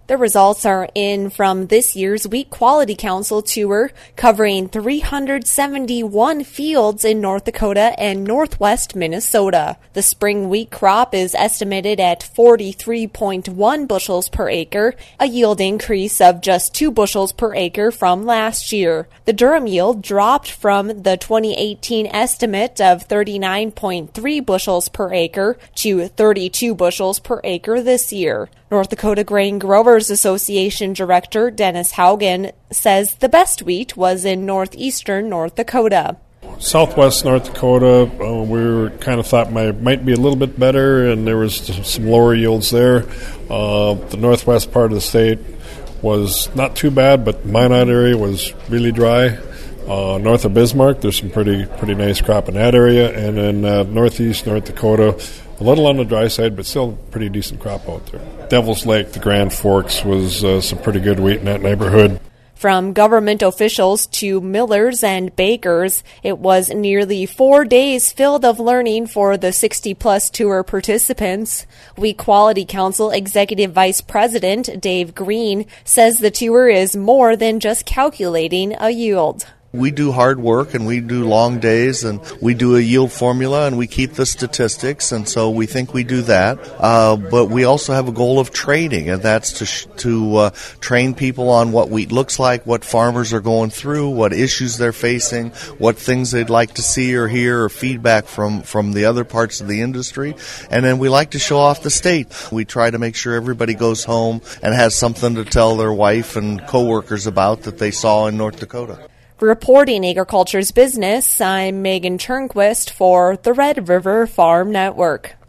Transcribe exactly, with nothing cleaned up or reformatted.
The results are in from this year's Wheat Quality Council tour, covering three hundred seventy-one fields in North Dakota and northwest Minnesota. The spring wheat crop is estimated at forty-three point one bushels per acre, a yield increase of just two bushels per acre from last year. The durum yield dropped from the twenty eighteen estimate of thirty-nine point three bushels per acre to thirty-two bushels per acre this year. North Dakota Grain Growers Association Director Dennis Haugen says the best wheat was in northeastern North Dakota. Southwest North Dakota, uh, we were kind of thought might, might be a little bit better, and there was some lower yields there. Uh, the northwest part of the state was not too bad, but Minot area was really dry. Uh, north of Bismarck, there's some pretty pretty nice crop in that area, and in uh, northeast North Dakota, a little on the dry side, but still pretty decent crop out there. Devil's Lake, the Grand Forks, was uh, some pretty good wheat in that neighborhood. From government officials to millers and bakers, it was nearly four days filled of learning for the sixty-plus tour participants. Wheat Quality Council Executive Vice President Dave Green says the tour is more than just calculating a yield. We do hard work and we do long days and we do a yield formula and we keep the statistics, and so we think we do that. Uh, but we also have a goal of training, and that's to sh- to uh, train people on what wheat looks like, what farmers are going through, what issues they're facing, what things they'd like to see or hear, or feedback from, from the other parts of the industry. And then we like to show off the state. We try to make sure everybody goes home and has something to tell their wife and coworkers about that they saw in North Dakota. Reporting Agriculture's Business, I'm Megan Turnquist for the Red River Farm Network.